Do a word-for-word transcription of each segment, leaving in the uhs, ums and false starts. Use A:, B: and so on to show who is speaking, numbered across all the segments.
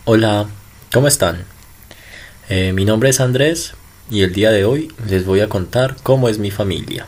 A: Hola, ¿cómo están? Eh, mi nombre es Andrés y el día de hoy les voy a contar cómo es mi familia.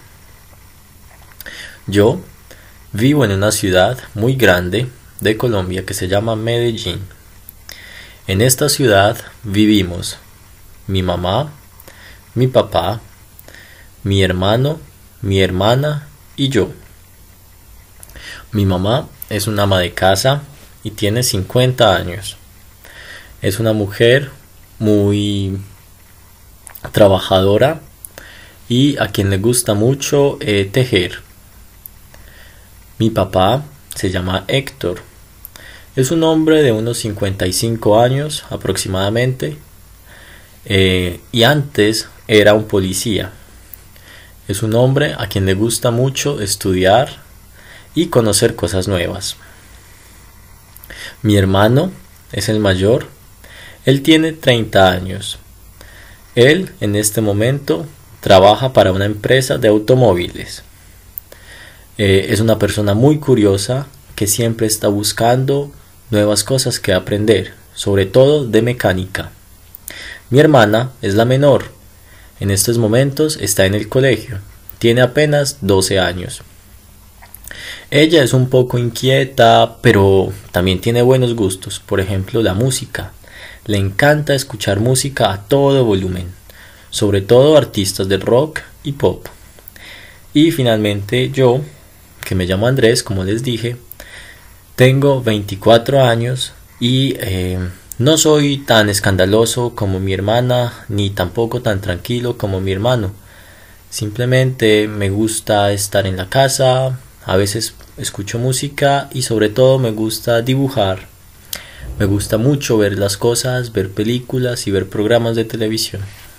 A: Yo vivo en una ciudad muy grande de Colombia que se llama Medellín. En esta ciudad vivimos mi mamá, mi papá, mi hermano, mi hermana y yo. Mi mamá es una ama de casa y tiene cincuenta años. Es una mujer muy trabajadora y a quien le gusta mucho eh, tejer. Mi papá se llama Héctor. Es un hombre de unos cincuenta y cinco años aproximadamente eh, y antes era un policía. Es un hombre a quien le gusta mucho estudiar y conocer cosas nuevas. Mi hermano es el mayor. Él tiene treinta años. Él en este momento trabaja para una empresa de automóviles. Eh, es una persona muy curiosa que siempre está buscando nuevas cosas que aprender, sobre todo de mecánica. Mi hermana es la menor. En estos momentos está en el colegio. Tiene apenas doce años. Ella es un poco inquieta, pero también tiene buenos gustos, por ejemplo la música. Le encanta escuchar música a todo volumen, sobre todo artistas de rock y pop. Y finalmente yo, que me llamo Andrés, como les dije, tengo veinticuatro años y eh, no soy tan escandaloso como mi hermana, ni tampoco tan tranquilo como mi hermano. Simplemente me gusta estar en la casa, a veces escucho música y sobre todo me gusta dibujar. Me gusta mucho ver las cosas, ver películas y ver programas de televisión.